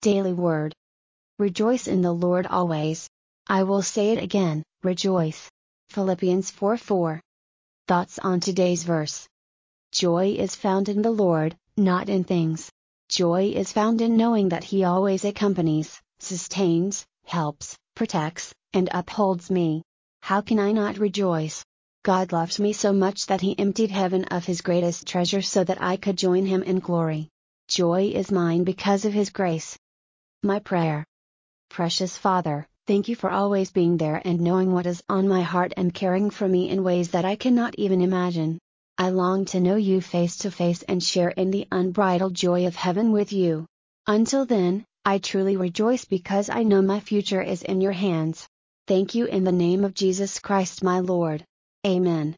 Daily Word. Rejoice in the Lord always. I will say it again, rejoice. Philippians 4:4. Thoughts on today's verse. Joy is found in the Lord, not in things. Joy is found in knowing that He always accompanies, sustains, helps, protects, and upholds me. How can I not rejoice? God loves me so much that He emptied heaven of His greatest treasure so that I could join Him in glory. Joy is mine because of His grace. My prayer. Precious Father, thank You for always being there and knowing what is on my heart and caring for me in ways that I cannot even imagine. I long to know You face to face and share in the unbridled joy of heaven with You. Until then, I truly rejoice because I know my future is in Your hands. Thank You in the name of Jesus Christ my Lord. Amen.